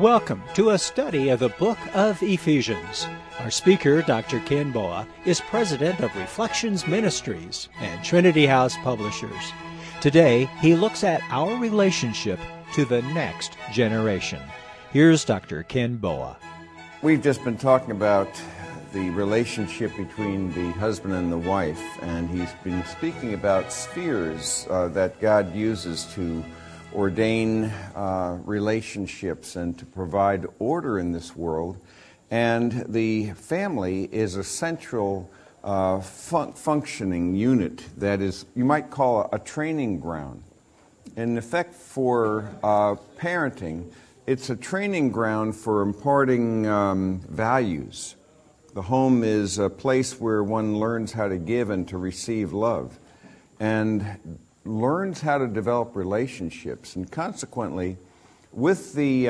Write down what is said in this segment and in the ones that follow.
Welcome to a study of the book of Ephesians. Our speaker, Dr. Ken Boa, is president of Reflections Ministries and Trinity House Publishers. Today, he looks at our relationship to the next generation. Here's Dr. Ken Boa. We've just been talking about the relationship between the husband and the wife, and he's been speaking about spheres that God uses to ordain relationships and to provide order in this world. And the family is a central functioning unit that is, you might call a training ground. In effect, for parenting, it's a training ground for imparting values. The home is a place where one learns how to give and to receive love, and learns how to develop relationships. And consequently, with the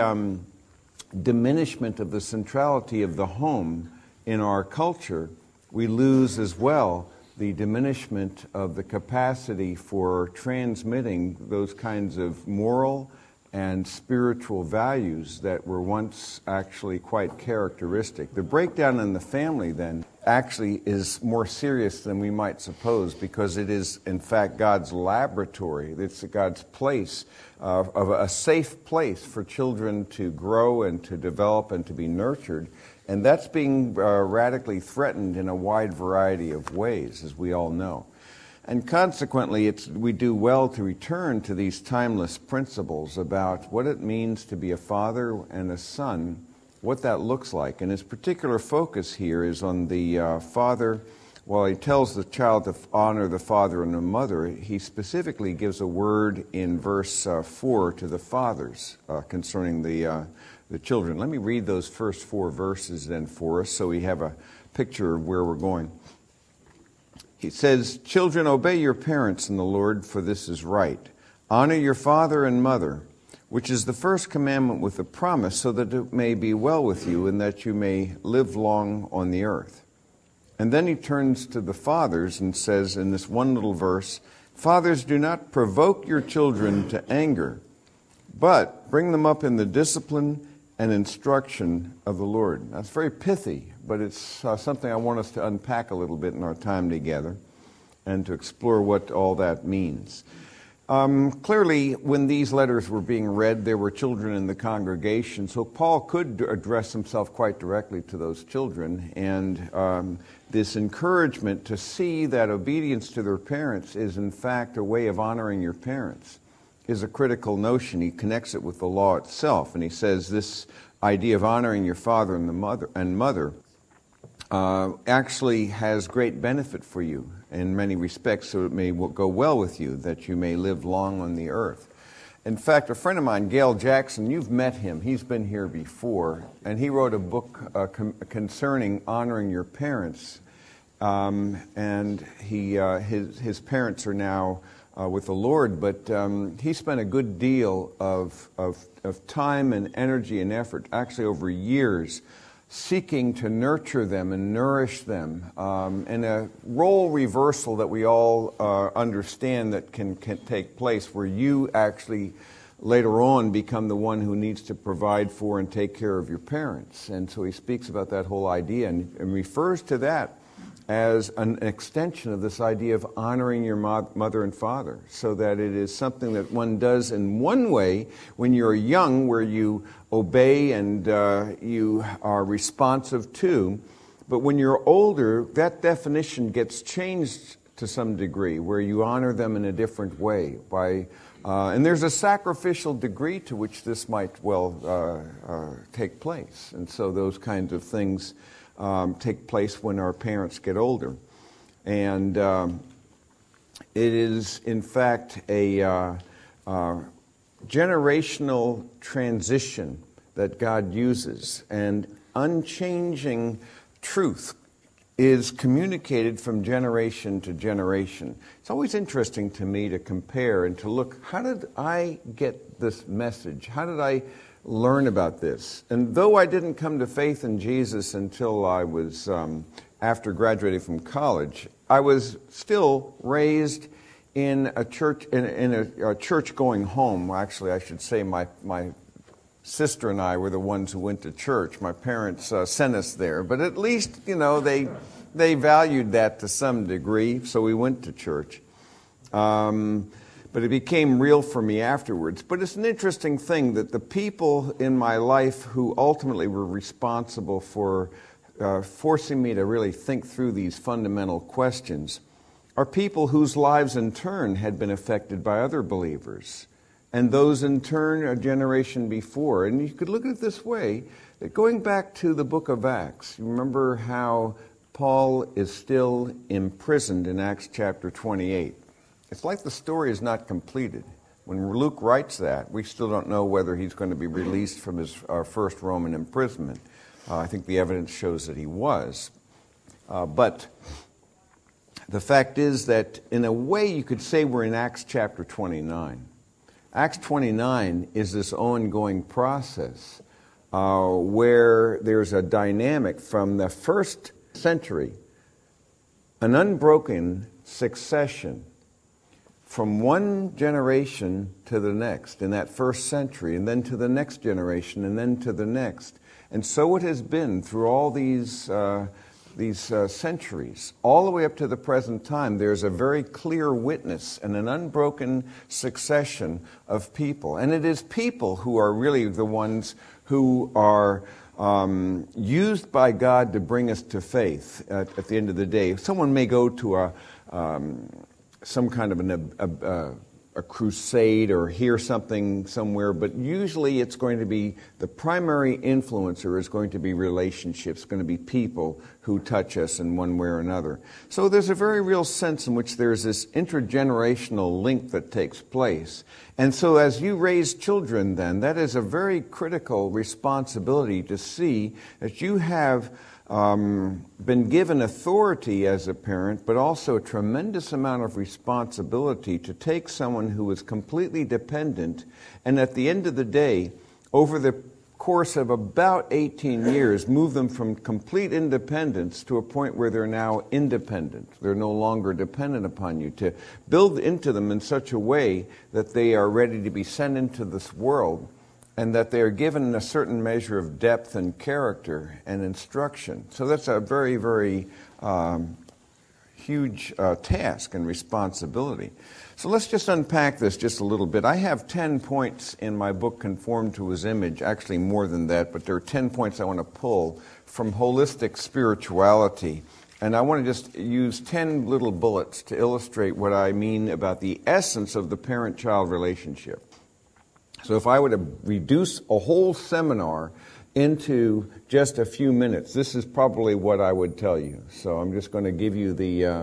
diminishment of the centrality of the home in our culture, we lose as well the diminishment of the capacity for transmitting those kinds of moral and spiritual values that were once actually quite characteristic. The breakdown in the family then actually is more serious than we might suppose, because it is in fact God's laboratory. It's God's place, of a safe place for children to grow and to develop and to be nurtured. And that's being radically threatened in a wide variety of ways, as we all know. And consequently, we do well to return to these timeless principles about what it means to be a father and a son, what that looks like. And his particular focus here is on the father. While he tells the child to honor the father and the mother, he specifically gives a word in verse 4 to the fathers concerning the children. Let me read those first 4 verses then for us so we have a picture of where we're going. He says, "Children, obey your parents in the Lord, for this is right. Honor your father and mother, which is the first commandment with a promise, so that it may be well with you and that you may live long on the earth." And then he turns to the fathers and says in this one little verse, "Fathers, do not provoke your children to anger, but bring them up in the discipline and instruction of the Lord." That's very pithy, but it's something I want us to unpack a little bit in our time together and to explore what all that means. Clearly, when these letters were being read, there were children in the congregation, so Paul could address himself quite directly to those children, and this encouragement to see that obedience to their parents is in fact a way of honoring your parents is a critical notion. He connects it with the law itself, and he says this idea of honoring your father and mother actually has great benefit for you in many respects, so it may go well with you, that you may live long on the earth. In fact, a friend of mine, Gail Jackson, you've met him. He's been here before, and he wrote a book concerning honoring your parents, and his parents are now with the Lord, but he spent a good deal of time and energy and effort, actually over years, seeking to nurture them and nourish them, and a role reversal that we all understand that can take place, where you actually later on become the one who needs to provide for and take care of your parents. And so he speaks about that whole idea and refers to that as an extension of this idea of honoring your mother and father, so that it is something that one does in one way when you're young, where you obey and you are responsive to. But when you're older, that definition gets changed to some degree, where you honor them in a different way. And there's a sacrificial degree to which this might well take place. And so those kinds of things take place when our parents get older. And it is, in fact, a generational transition that God uses. And unchanging truth is communicated from generation to generation. It's always interesting to me to compare and to look, how did I get this message? How did I learn about this? And though I didn't come to faith in Jesus until I was, after graduating from college, I was still raised in a church, in a church-going home. Actually, I should say my sister and I were the ones who went to church. My parents sent us there, but at least, they valued that to some degree, so we went to church. But it became real for me afterwards. But it's an interesting thing that the people in my life who ultimately were responsible for forcing me to really think through these fundamental questions are people whose lives in turn had been affected by other believers, and those in turn a generation before. And you could look at it this way, that going back to the book of Acts, you remember how Paul is still imprisoned in Acts chapter 28. It's like the story is not completed. When Luke writes that, we still don't know whether he's going to be released from his first Roman imprisonment. I think the evidence shows that he was. But the fact is that in a way you could say we're in Acts chapter 29. Acts 29 is this ongoing process where there's a dynamic from the first century, an unbroken succession from one generation to the next in that first century, and then to the next generation, and then to the next. And so it has been through all these centuries, all the way up to the present time. There's a very clear witness and an unbroken succession of people. And it is people who are really the ones who are used by God to bring us to faith at the end of the day. Someone may go to some kind of a crusade or hear something somewhere, but usually it's going to be the primary influencer is going to be relationships, going to be people who touch us in one way or another. So there's a very real sense in which there's this intergenerational link that takes place. And so as you raise children then, that is a very critical responsibility to see that you have been given authority as a parent, but also a tremendous amount of responsibility to take someone who is completely dependent, and at the end of the day, over the course of about 18 years, move them from complete independence to a point where they're now independent. They're no longer dependent upon you. To build into them in such a way that they are ready to be sent into this world, and that they are given a certain measure of depth and character and instruction. So that's a very, very huge task and responsibility. So let's just unpack this just a little bit. I have 10 points in my book, Conformed to His Image, actually more than that, but there are 10 points I want to pull from holistic spirituality. And I want to just use 10 little bullets to illustrate what I mean about the essence of the parent-child relationship. So if I were to reduce a whole seminar into just a few minutes, this is probably what I would tell you. So I'm just going to give you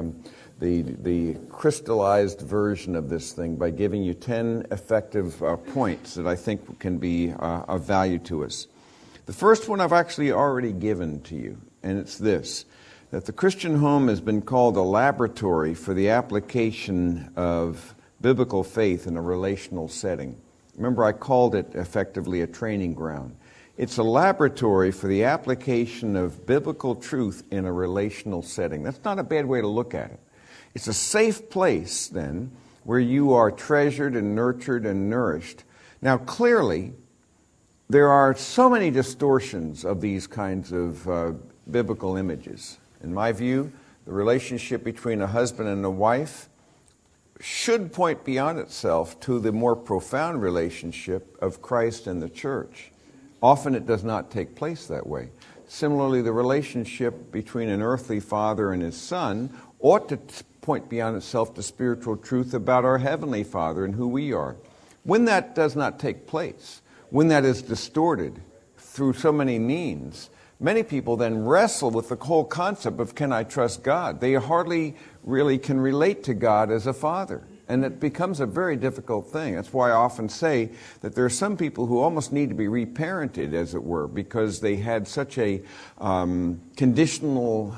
the crystallized version of this thing by giving you 10 effective points that I think can be of value to us. The first one I've actually already given to you, and it's this, that the Christian home has been called a laboratory for the application of biblical faith in a relational setting. Remember, I called it effectively a training ground. It's a laboratory for the application of biblical truth in a relational setting. That's not a bad way to look at it. It's a safe place, then, where you are treasured and nurtured and nourished. Now, clearly, there are so many distortions of these kinds of biblical images. In my view, the relationship between a husband and a wife should point beyond itself to the more profound relationship of Christ and the church. Often it does not take place that way. Similarly, the relationship between an earthly father and his son ought to point beyond itself to spiritual truth about our heavenly Father and who we are. When that does not take place, when that is distorted through so many means, many people then wrestle with the whole concept of, can I trust God? They hardly really can relate to God as a father. And it becomes a very difficult thing. That's why I often say that there are some people who almost need to be reparented, as it were, because they had such a conditional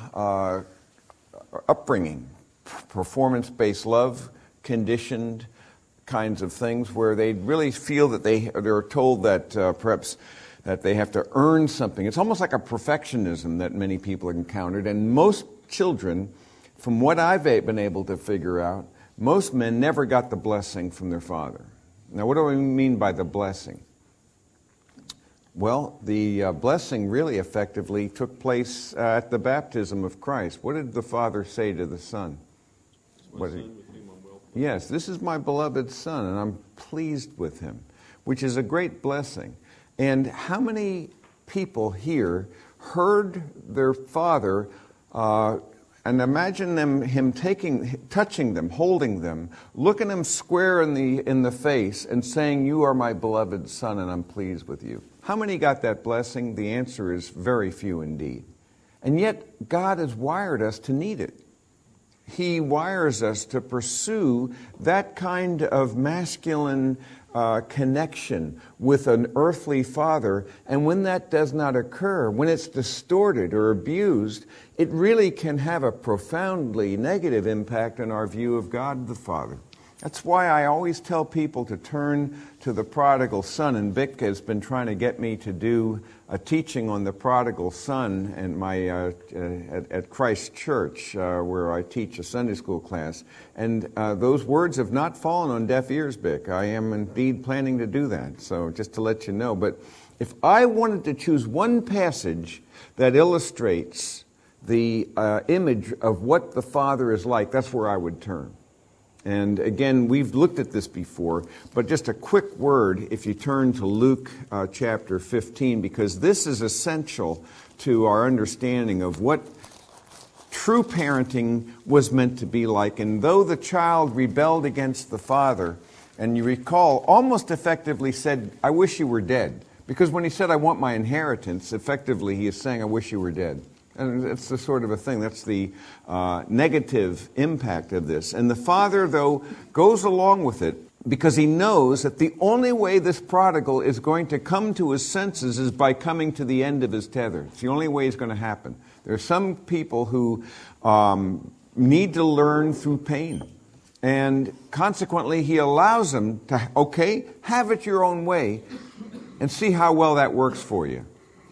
upbringing, performance-based love, conditioned kinds of things, where they really feel that they're told that perhaps that they have to earn something. It's almost like a perfectionism that many people have encountered. And most children, from what I've been able to figure out, most men never got the blessing from their father. Now, what do I mean by the blessing? Well, the blessing really effectively took place at the baptism of Christ. What did the Father say to the Son? Yes, this is my beloved Son, and I'm pleased with him, which is a great blessing. And how many people here heard their Father, and imagine him touching them, holding them, looking them square in the face and saying, "You are my beloved Son, and I'm pleased with you." How many got that blessing? The answer is very few indeed. And yet, God has wired us to need it. He wires us to pursue that kind of masculine connection with an earthly father. And when that does not occur, when it's distorted or abused, it really can have a profoundly negative impact on our view of God the Father. That's why I always tell people to turn to the prodigal son. And Vic has been trying to get me to do a teaching on the prodigal son and at Christ Church, where I teach a Sunday school class. And those words have not fallen on deaf ears, Vic. I am indeed planning to do that, so just to let you know. But if I wanted to choose one passage that illustrates the image of what the Father is like, that's where I would turn. And again, we've looked at this before, but just a quick word if you turn to Luke chapter 15, because this is essential to our understanding of what true parenting was meant to be like. And though the child rebelled against the father, and you recall, almost effectively said, "I wish you were dead." Because when he said, "I want my inheritance," effectively he is saying, "I wish you were dead." And it's the sort of a thing, that's the negative impact of this. And the father, though, goes along with it because he knows that the only way this prodigal is going to come to his senses is by coming to the end of his tether. It's the only way it's going to happen. There are some people who need to learn through pain. And consequently, he allows them to, okay, have it your own way and see how well that works for you.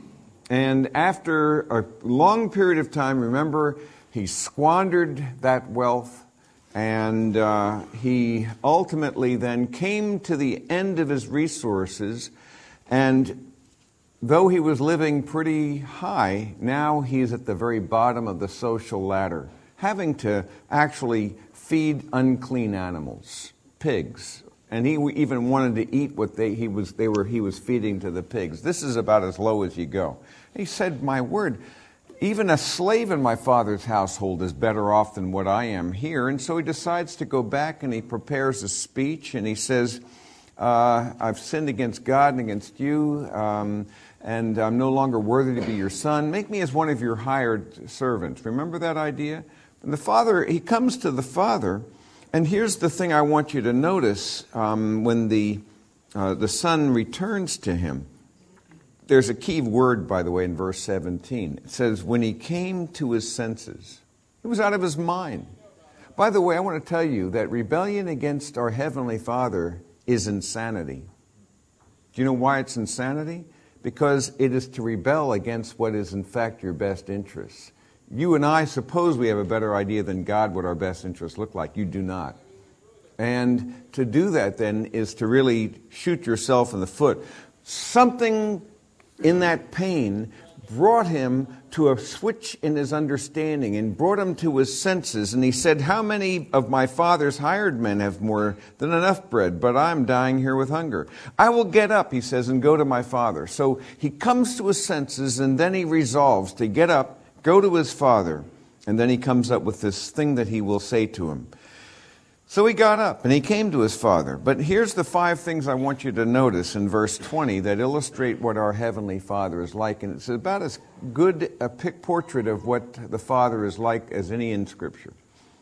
And after a long period of time, remember, he squandered that wealth, and he ultimately then came to the end of his resources. And though he was living pretty high, now he's at the very bottom of the social ladder, having to actually feed unclean animals, pigs. And he even wanted to eat what he was feeding to the pigs. This is about as low as you go. He said, "My word, even a slave in my father's household is better off than what I am here." And so he decides to go back and he prepares a speech and he says, "I've sinned against God and against you, and I'm no longer worthy to be your son. Make me as one of your hired servants." Remember that idea? And the father, he comes to the father. And here's the thing I want you to notice when the son returns to him. There's a key word, by the way, in verse 17. It says, when he came to his senses. He was out of his mind. By the way, I want to tell you that rebellion against our Heavenly Father is insanity. Do you know why it's insanity? Because it is to rebel against what is in fact your best interests. You and I suppose we have a better idea than God what our best interests look like. You do not. And to do that then is to really shoot yourself in the foot. Something in that pain brought him to a switch in his understanding and brought him to his senses. And he said, "How many of my father's hired men have more than enough bread, but I'm dying here with hunger? I will get up," he says, "and go to my father." So he comes to his senses and then he resolves to get up, go to his father, and then he comes up with this thing that he will say to him. So he got up and he came to his father. But here's the 5 things I want you to notice in verse 20 that illustrate what our Heavenly Father is like. And it's about as good a portrait of what the Father is like as any in Scripture.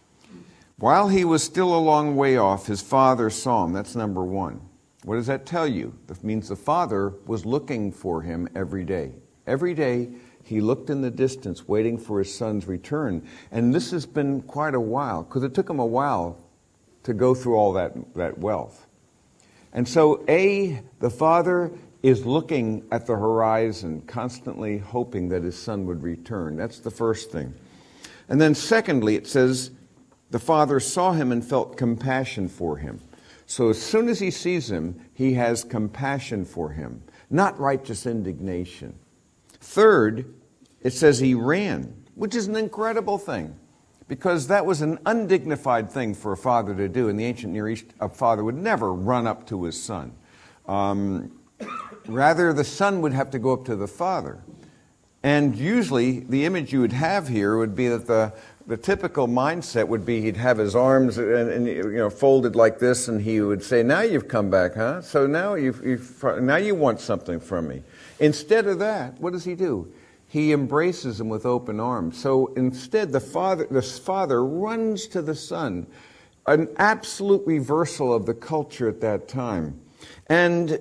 While he was still a long way off, his father saw him. That's number 1. What does that tell you? That means the father was looking for him every day. Every day he looked in the distance waiting for his son's return. And this has been quite a while, because it took him a while to go through all that wealth. And so, the father is looking at the horizon, constantly hoping that his son would return. That's the first thing. And then secondly, it says, the father saw him and felt compassion for him. So as soon as he sees him, he has compassion for him. not righteous indignation. Third, it says he ran, which is an incredible thing, because that was an undignified thing for a father to do. In the ancient Near East, a father would never run up to his son. Rather, the son would have to go up to the father. And usually, the image you would have here would be that the typical mindset would be he'd have his arms and folded like this, and he would say, "Now you've come back, huh? So now now you want something from me." Instead of that, what does he do? He embraces him with open arms. So instead, this father runs to the son, an absolute reversal of the culture at that time. And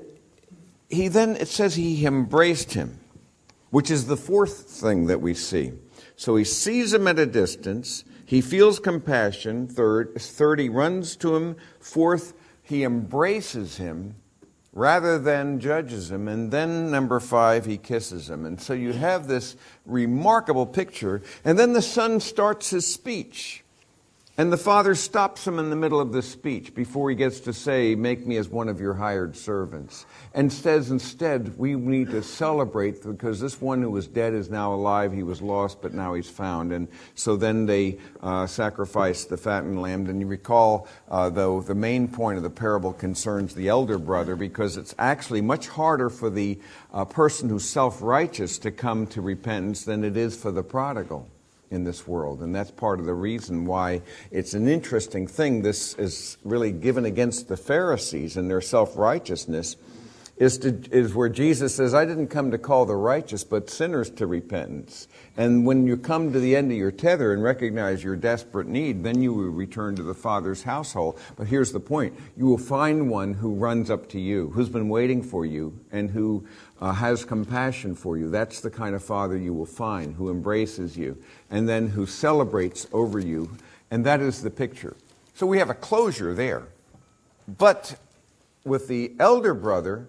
it says he embraced him, which is the fourth thing that we see. So he sees him at a distance. He feels compassion. Third, he runs to him. Fourth, he embraces him rather than judges him. And then number 5, he kisses him. And so you have this remarkable picture. And then the son starts his speech. And the father stops him in the middle of the speech before he gets to say, "Make me as one of your hired servants." And says instead, we need to celebrate because this one who was dead is now alive. He was lost, but now he's found. And so then they sacrifice the fattened lamb. And you recall, though, the main point of the parable concerns the elder brother, because it's actually much harder for the person who's self-righteous to come to repentance than it is for the prodigal in this world. And that's part of the reason why it's an interesting thing. This is really given against the Pharisees and their self-righteousness, is where Jesus says, "I didn't come to call the righteous, but sinners to repentance." And when you come to the end of your tether and recognize your desperate need, then you will return to the Father's household. But here's the point. You will find one who runs up to you, who's been waiting for you, and who has compassion for you. That's the kind of father you will find, who embraces you, and then who celebrates over you. And that is the picture. So we have a closure there. But with the elder brother,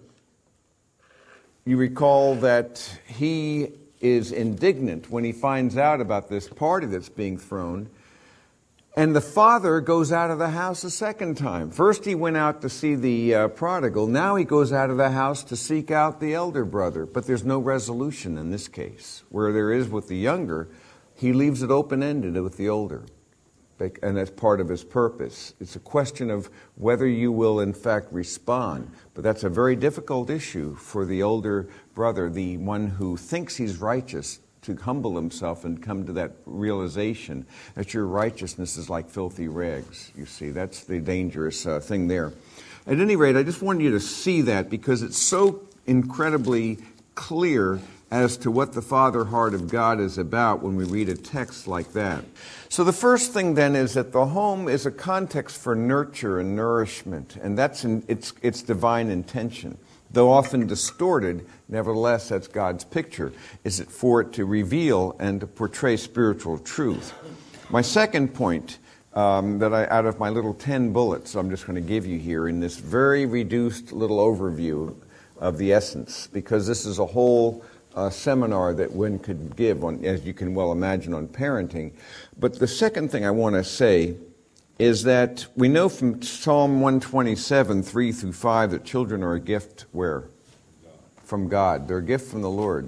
you recall that he is indignant when he finds out about this party that's being thrown. And the father goes out of the house a second time. First he went out to see the prodigal. Now he goes out of the house to seek out the elder brother. But there's no resolution in this case. Where there is with the younger, he leaves it open-ended with the older. And that's part of his purpose. It's a question of whether you will in fact respond. But that's a very difficult issue for the older brother, the one who thinks he's righteous, to humble himself and come to that realization that your righteousness is like filthy rags. You see, that's the dangerous thing there. At any rate, I just wanted you to see that because it's so incredibly clear as to what the Father heart of God is about when we read a text like that. So the first thing then is that the home is a context for nurture and nourishment, and that's its divine intention. Though often distorted, nevertheless, that's God's picture. Is it for it to reveal and to portray spiritual truth? My second point out of my little 10 bullets I'm just going to give you here in this very reduced little overview of the essence, because this is a whole seminar that one could give on, as you can well imagine, on parenting. But the second thing I want to say is that we know from Psalm 127, 3 through 5, that children are a gift where? From God. They're a gift from the Lord.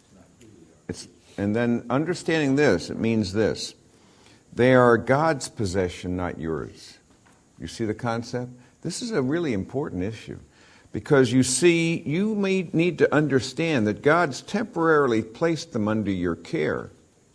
And then understanding this, it means this. They are God's possession, not yours. You see the concept? This is a really important issue. Because you see, you may need to understand that God's temporarily placed them under your care.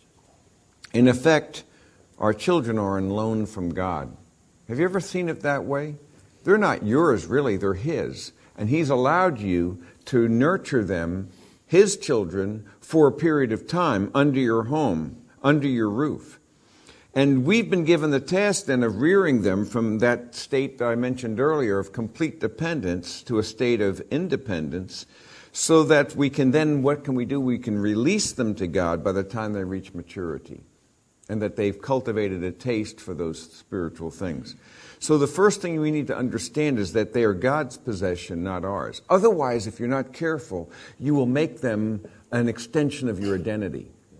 In effect, our children are on loan from God. Have you ever seen it that way? They're not yours, really, they're His. And He's allowed you to nurture them, His children, for a period of time under your home, under your roof. And we've been given the task then of rearing them from that state that I mentioned earlier of complete dependence to a state of independence, so that we can then, what can we do? We can release them to God by the time they reach maturity, and that they've cultivated a taste for those spiritual things. So the first thing we need to understand is that they are God's possession, not ours. Otherwise, if you're not careful, you will make them an extension of your identity.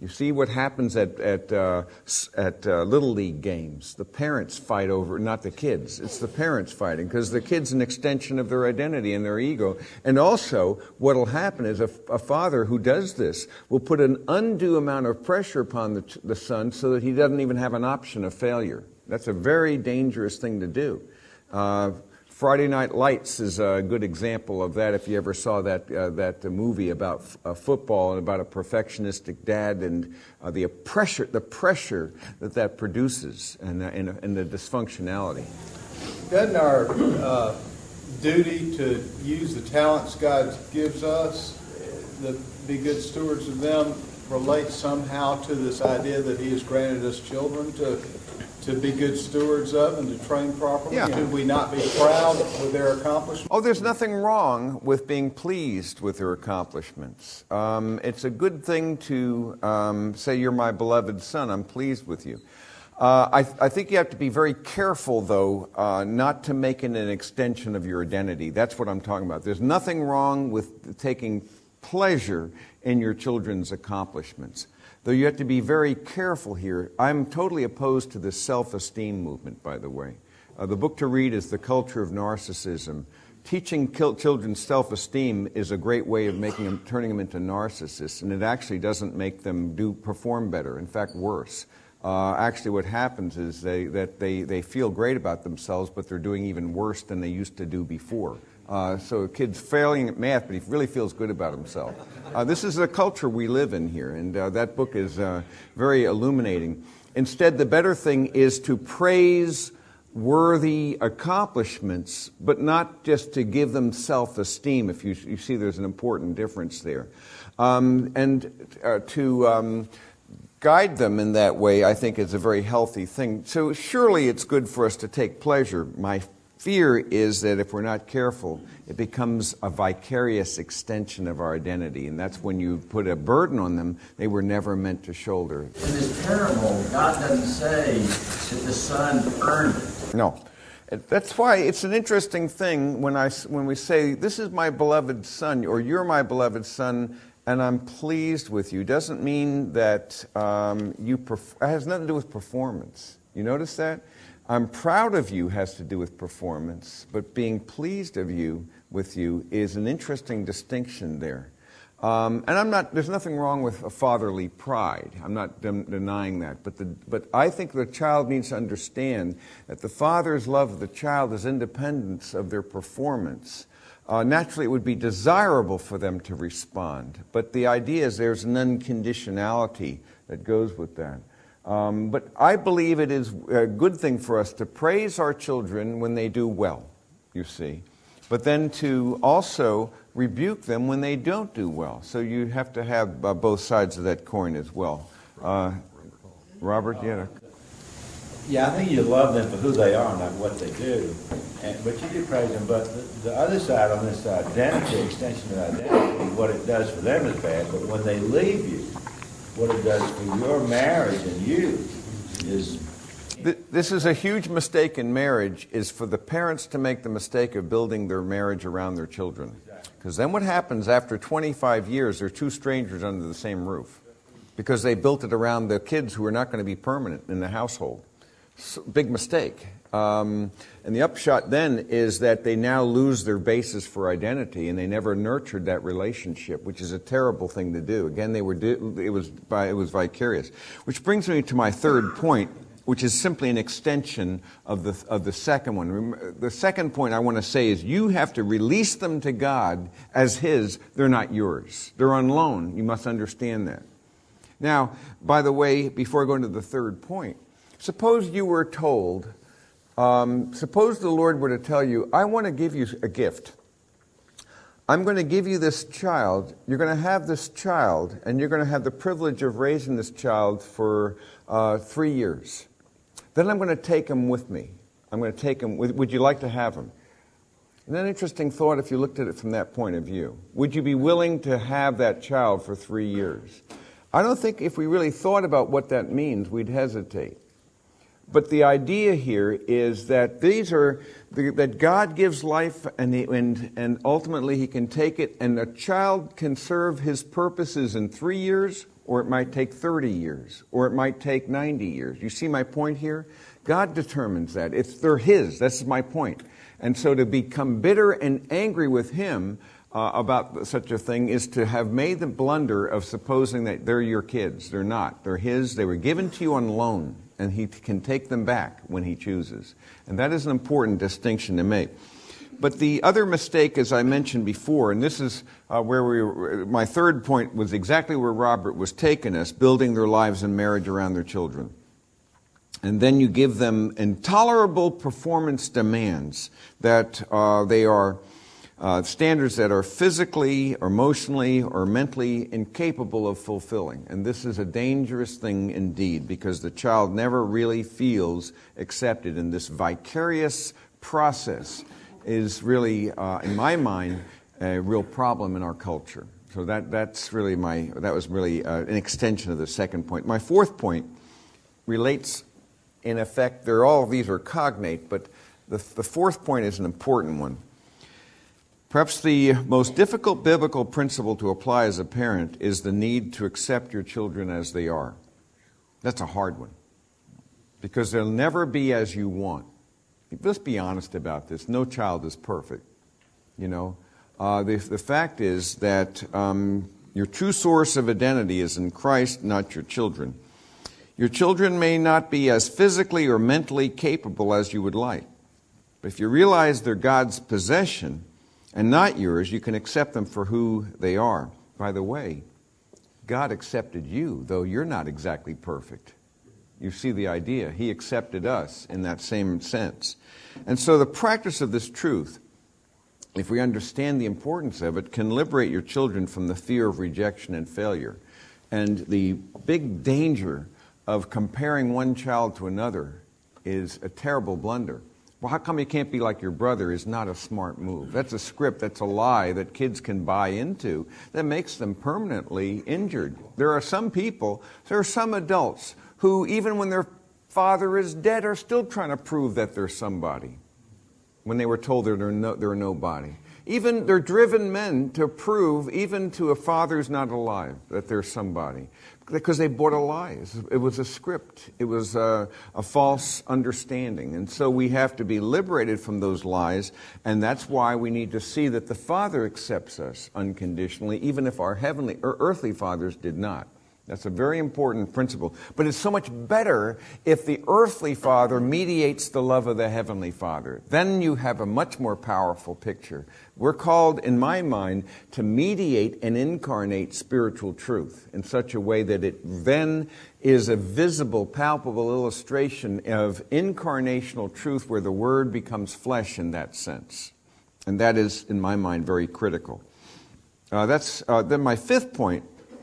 You see what happens at Little League games. The parents fight over, not the kids. It's the parents fighting, because the kid's an extension of their identity and their ego. And also, what will happen is a father who does this will put an undue amount of pressure upon the son so that he doesn't even have an option of failure. That's a very dangerous thing to do. Friday Night Lights is a good example of that. If you ever saw that movie about football and about a perfectionistic dad and the pressure that produces and the dysfunctionality. Doesn't our duty to use the talents God gives us, to be good stewards of them, relate somehow to this idea that He has granted us children to be good stewards of and to train properly? Yeah. Should we not be proud with their accomplishments? Oh, there's nothing wrong with being pleased with their accomplishments. It's a good thing to say, "You're my beloved son, I'm pleased with you." I think you have to be very careful, though, not to make it an extension of your identity. That's what I'm talking about. There's nothing wrong with taking pleasure in your children's accomplishments. Though you have to be very careful here. I'm totally opposed to the self-esteem movement, by the way. The book to read is The Culture of Narcissism. Teaching children self-esteem is a great way of turning them into narcissists, and it actually doesn't make them perform better. In fact, worse. Actually, what happens is they feel great about themselves, but they're doing even worse than they used to do before. So a kid's failing at math, but he really feels good about himself. This is the culture we live in here, and that book is very illuminating. Instead, the better thing is to praise worthy accomplishments, but not just to give them self-esteem. If you see, there's an important difference there. To guide them in that way, I think, is a very healthy thing. So surely it's good for us to take pleasure. My fear is that if we're not careful, it becomes a vicarious extension of our identity, and that's when you put a burden on them they were never meant to shoulder. In this parable, God doesn't say that the son earned it. No. That's why it's an interesting thing when we say, "This is my beloved son," or "You're my beloved son, and I'm pleased with you." Doesn't mean that it has nothing to do with performance. You notice that? "I'm proud of you" has to do with performance, but being pleased with you is an interesting distinction there. And there's nothing wrong with a fatherly pride. I'm not denying that. But I think the child needs to understand that the father's love of the child is independent of their performance. Naturally, it would be desirable for them to respond. But the idea is there's an unconditionality that goes with that. But I believe it is a good thing for us to praise our children when they do well, you see. But then to also rebuke them when they don't do well. So you have to have both sides of that coin as well. Robert, yeah. Yeah, I think you love them for who they are, not what they do. But you do praise them. But the other side on this identity, extension of identity, what it does for them is bad. But when they leave you, what it does for your marriage and you is... This is a huge mistake in marriage, is for the parents to make the mistake of building their marriage around their children. Because then what happens after 25 years, they're two strangers under the same roof. Because they built it around the kids who are not going to be permanent in the household. Big mistake. And the upshot then is that they now lose their basis for identity, and they never nurtured that relationship, which is a terrible thing to do. Again, it was vicarious. Which brings me to my third point, which is simply an extension of the second one. The second point I want to say is you have to release them to God as His. They're not yours. They're on loan. You must understand that. Now, by the way, before I go into the third point, suppose you were told, suppose the Lord were to tell you, I want to give you a gift. I'm going to give you this child. You're going to have this child, and you're going to have the privilege of raising this child for 3 years. Then I'm going to take him with me. I'm going to take him. Would you like to have him? Isn't that an interesting thought if you looked at it from that point of view? Would you be willing to have that child for 3 years? I don't think if we really thought about what that means, we'd hesitate. But the idea here is that that God gives life, and ultimately He can take it, and a child can serve His purposes in 3 years or it might take 30 years, or it might take 90 years. You see my point here? God determines that. They're His. That's my point. And so to become bitter and angry with Him about such a thing is to have made the blunder of supposing that they're your kids. They're not. They're His. They were given to you on loan, and He can take them back when He chooses. And that is an important distinction to make. But the other mistake, as I mentioned before, and this is my third point was exactly where Robert was taking us, building their lives and marriage around their children. And then you give them intolerable performance demands that they are standards that are physically, or emotionally, or mentally incapable of fulfilling. And this is a dangerous thing indeed, because the child never really feels accepted. In this vicarious process is really, in my mind, a real problem in our culture. So that was really an extension of the second point. My fourth point relates, in effect, all of these are cognate, but the fourth point is an important one. Perhaps the most difficult biblical principle to apply as a parent is the need to accept your children as they are. That's a hard one, because they'll never be as you want. Let's be honest about this. No child is perfect. You know, the fact is that your true source of identity is in Christ, not your children. Your children may not be as physically or mentally capable as you would like. But if you realize they're God's possession and not yours, you can accept them for who they are. By the way, God accepted you, though you're not exactly perfect. You see the idea. He accepted us in that same sense. And so the practice of this truth, if we understand the importance of it, can liberate your children from the fear of rejection and failure. And the big danger of comparing one child to another is a terrible blunder. Well, how come you can't be like your brother is not a smart move. That's a script, that's a lie that kids can buy into that makes them permanently injured. There are some adults who, even when their father is dead, are still trying to prove that they're somebody when they were told they're nobody. Even they're driven men to prove, even to a father who's not alive, that they're somebody. Because they bought a lie. It was a script. It was a false understanding. And so we have to be liberated from those lies, and that's why we need to see that the Father accepts us unconditionally, even if our heavenly or earthly fathers did not. That's a very important principle. But it's so much better if the earthly father mediates the love of the heavenly Father. Then you have a much more powerful picture. We're called, in my mind, to mediate and incarnate spiritual truth in such a way that it then is a visible, palpable illustration of incarnational truth where the Word becomes flesh in that sense. And that is, in my mind, very critical. Then my fifth point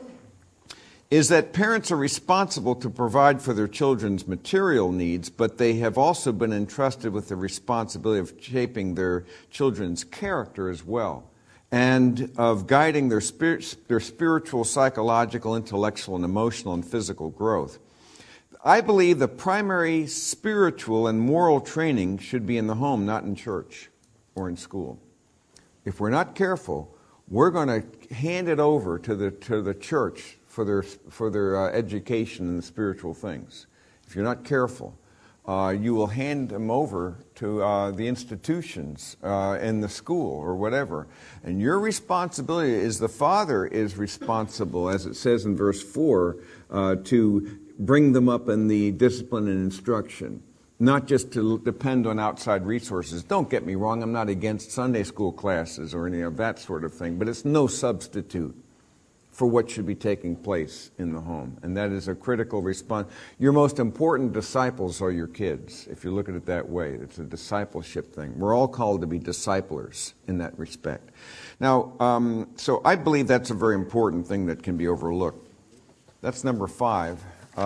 is that parents are responsible to provide for their children's material needs, but they have also been entrusted with the responsibility of shaping their children's character as well, and of guiding their spiritual, psychological, intellectual, and emotional and physical growth. I believe the primary spiritual and moral training should be in the home, not in church or in school. If we're not careful, we're going to hand it over to the church for their education in the spiritual things. If you're not careful, you will hand them over to the institutions in the school or whatever. And your responsibility is the father is responsible, as it says in verse 4, to bring them up in the discipline and instruction, not just to depend on outside resources. Don't get me wrong, I'm not against Sunday school classes or any of that sort of thing, but it's no substitute for what should be taking place in the home. And that is a critical response. Your most important disciples are your kids, if you look at it that way. It's a discipleship thing. We're all called to be disciplers in that respect. Now, so I believe that's a very important thing that can be overlooked. That's number 5.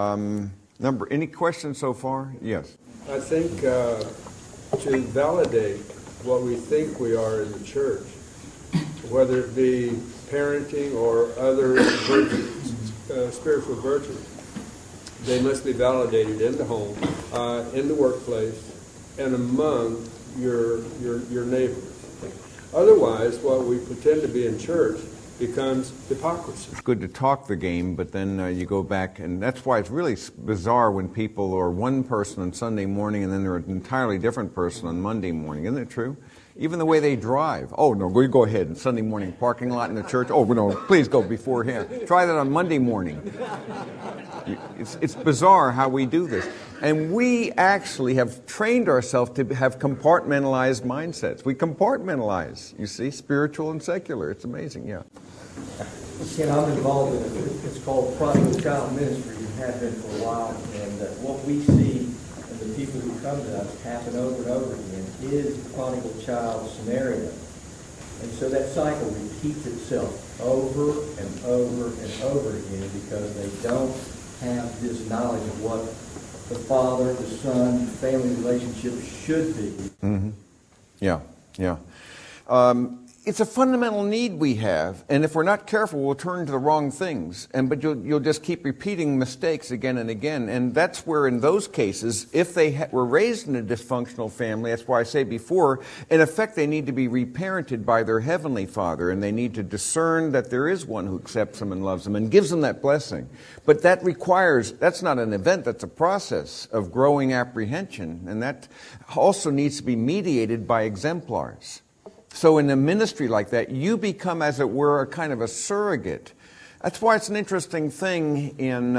Any questions so far? Yes. I think to validate what we think we are in the church, whether it be parenting or other virtues, spiritual virtues, they must be validated in the home, in the workplace, and among your neighbors. Otherwise, what we pretend to be in church becomes hypocrisy. It's good to talk the game, but then you go back, and that's why it's really bizarre when people are one person on Sunday morning and then they're an entirely different person on Monday morning. Isn't it true? Even the way they drive. Oh, no, go ahead. Sunday morning parking lot in the church. Oh, no, please go beforehand. Try that on Monday morning. It's bizarre how we do this. And we actually have trained ourselves to have compartmentalized mindsets. We compartmentalize, you see, spiritual and secular. It's amazing, yeah. Ken, I'm involved in it's called Prodigal Child Ministry, and have been for a while. And what we see in the people who come to us happen over and over again is the prodigal child scenario. And so that cycle repeats itself over and over and over again because they don't have this knowledge of what the father, the son, family relationship should be. Mm-hmm. Yeah. It's a fundamental need we have, and if we're not careful, we'll turn to the wrong things. But you'll just keep repeating mistakes again and again, and that's where, in those cases, if they were raised in a dysfunctional family, that's why I say before, in effect, they need to be reparented by their heavenly Father, and they need to discern that there is one who accepts them and loves them and gives them that blessing. But that's not an event; that's a process of growing apprehension, and that also needs to be mediated by exemplars. So in a ministry like that, you become, as it were, a kind of a surrogate. That's why it's an interesting thing in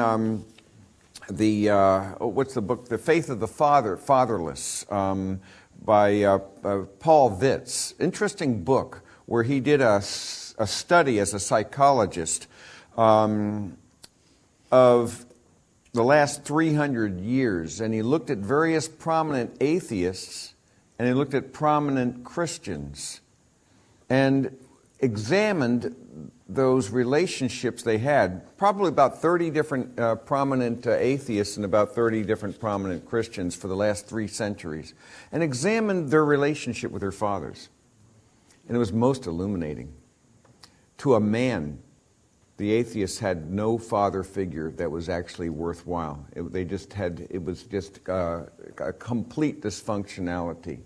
what's the book? The Faith of the Fatherless, by Paul Vitz. Interesting book where he did a study as a psychologist of the last 300 years, and he looked at various prominent atheists and he looked at prominent Christians and examined those relationships they had. Probably about 30 different prominent atheists and about 30 different prominent Christians for the last 3 centuries, and examined their relationship with their fathers. And it was most illuminating. To a man, the atheists had no father figure that was actually worthwhile. It was just a complete dysfunctionality.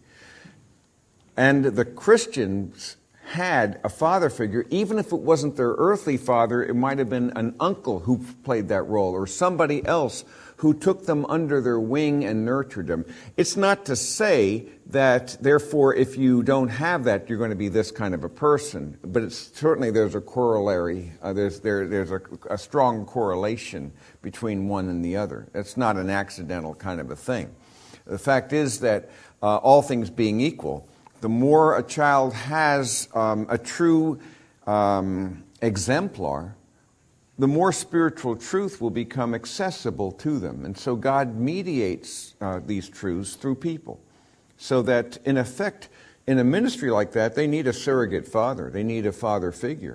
And the Christians had a father figure, even if it wasn't their earthly father, it might have been an uncle who played that role, or somebody else who took them under their wing and nurtured them. It's not to say that, therefore, if you don't have that, you're going to be this kind of a person. But certainly there's a corollary. There's a strong correlation between one and the other. It's not an accidental kind of a thing. The fact is that all things being equal, the more a child has a true exemplar, the more spiritual truth will become accessible to them. And so God mediates these truths through people. So that, in effect, in a ministry like that, they need a surrogate father. They need a father figure.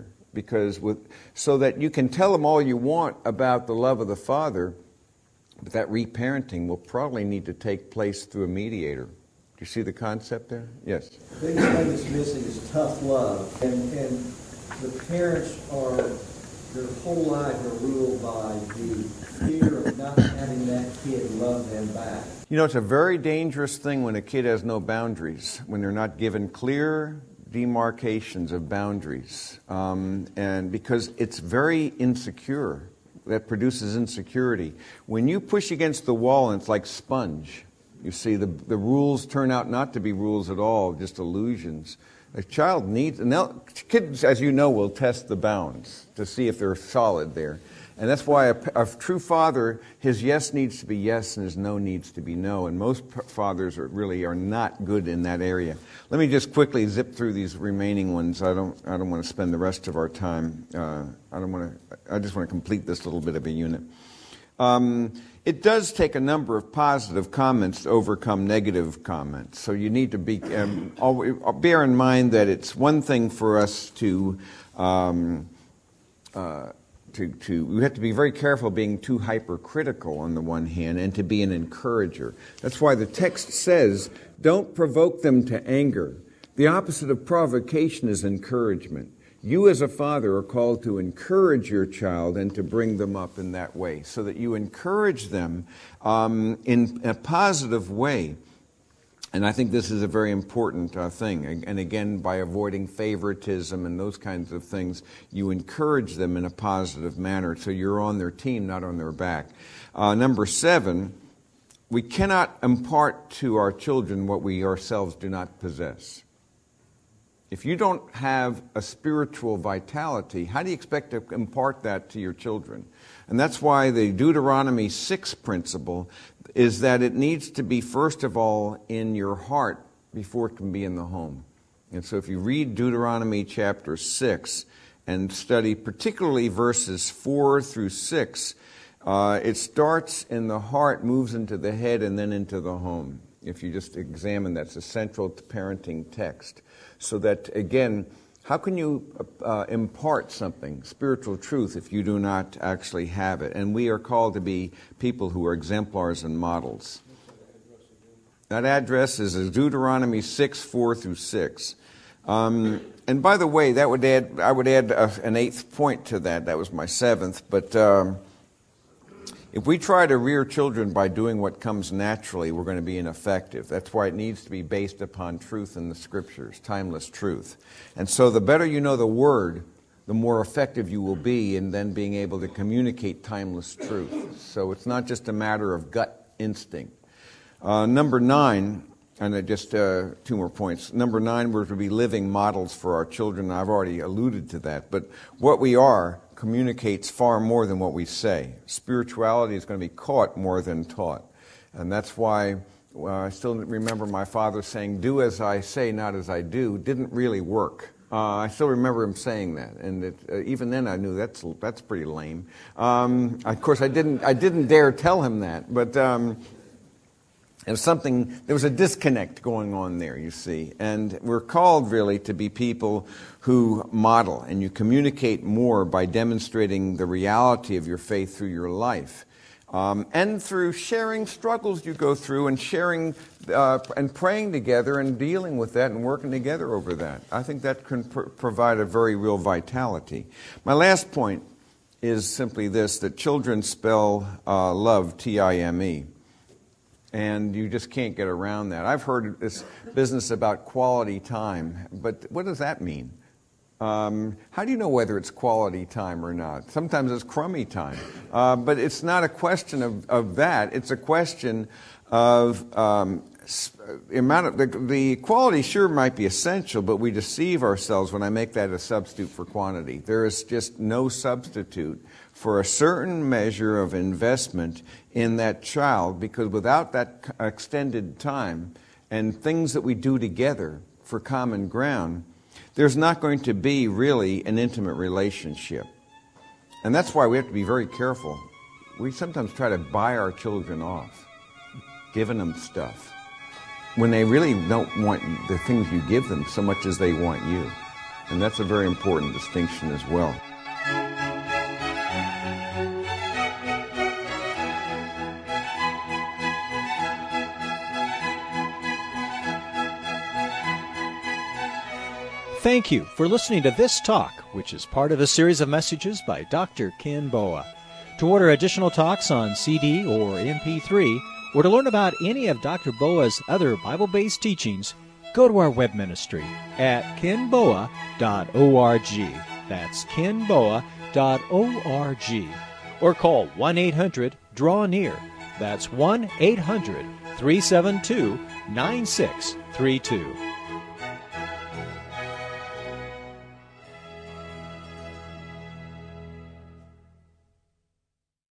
So that you can tell them all you want about the love of the Father, but that reparenting will probably need to take place through a mediator. Do you see the concept there? Yes. The biggest thing that's missing is tough love. And the parents their whole lives are ruled by the fear of not having that kid love them back. You know, it's a very dangerous thing when a kid has no boundaries, when they're not given clear demarcations of boundaries. And because it's very insecure, that produces insecurity. When you push against the wall and it's like sponge, you see, the rules turn out not to be rules at all, just illusions. A child needs, and now, kids, as you know, will test the bounds to see if they're solid there. And that's why a true father, his yes needs to be yes and his no needs to be no. And most fathers are not good in that area. Let me just quickly zip through these remaining ones. I don't want to spend the rest of our time. I just want to complete this little bit of a unit. It does take a number of positive comments to overcome negative comments. So you need to bear in mind that it's one thing for us we have to be very careful being too hypercritical on the one hand and to be an encourager. That's why the text says, don't provoke them to anger. The opposite of provocation is encouragement. You as a father are called to encourage your child and to bring them up in that way so that you encourage them in a positive way. And I think this is a very important thing. And again, by avoiding favoritism and those kinds of things, you encourage them in a positive manner so you're on their team, not on their back. Number 7, we cannot impart to our children what we ourselves do not possess. If you don't have a spiritual vitality, how do you expect to impart that to your children? And that's why the Deuteronomy 6 principle is that it needs to be, first of all, in your heart before it can be in the home. And so if you read Deuteronomy chapter 6 and study particularly verses 4 through 6, it starts in the heart, moves into the head, and then into the home. If you just examine, that's a central parenting text. So that, again, how can you impart something, spiritual truth, if you do not actually have it? And we are called to be people who are exemplars and models. That address is Deuteronomy 6, 4 through 6. And by the way, I would add an 8th point to that. That was my 7th. But if we try to rear children by doing what comes naturally, we're going to be ineffective. That's why it needs to be based upon truth in the Scriptures, timeless truth. And so the better you know the Word, the more effective you will be in then being able to communicate timeless truth. So it's not just a matter of gut instinct. Number 9, and just 2 more points. Number 9, we're to be living models for our children. I've already alluded to that. But what we are communicates far more than what we say. Spirituality is going to be caught more than taught. And that's why I still remember my father saying, "Do as I say, not as I do," didn't really work. I still remember him saying that, and even then I knew that's pretty lame. Of course, I didn't dare tell him that, but there was a disconnect going on there, you see. And we're called really to be people who model, and you communicate more by demonstrating the reality of your faith through your life. And through sharing struggles you go through and sharing and praying together and dealing with that and working together over that. I think that can provide a very real vitality. My last point is simply this, that children spell love, T-I-M-E. And you just can't get around that. I've heard this business about quality time, but what does that mean? How do you know whether it's quality time or not? Sometimes it's crummy time. But it's not a question of that. It's a question of the quality sure might be essential, but we deceive ourselves when I make that a substitute for quantity. There is just no substitute for a certain measure of investment in that child, because without that extended time and things that we do together for common ground, there's not going to be really an intimate relationship. And that's why we have to be very careful. We sometimes try to buy our children off, giving them stuff, when they really don't want the things you give them so much as they want you. And that's a very important distinction as well. Thank you for listening to This Talk, which is part of a series of messages by Dr. Ken Boa. To order additional talks on CD or MP3, or to learn about any of Dr. Boa's other Bible-based teachings, go to our web ministry at kenboa.org. That's kenboa.org. Or call 1-800-DRAW-NEAR. That's 1-800-372-9632.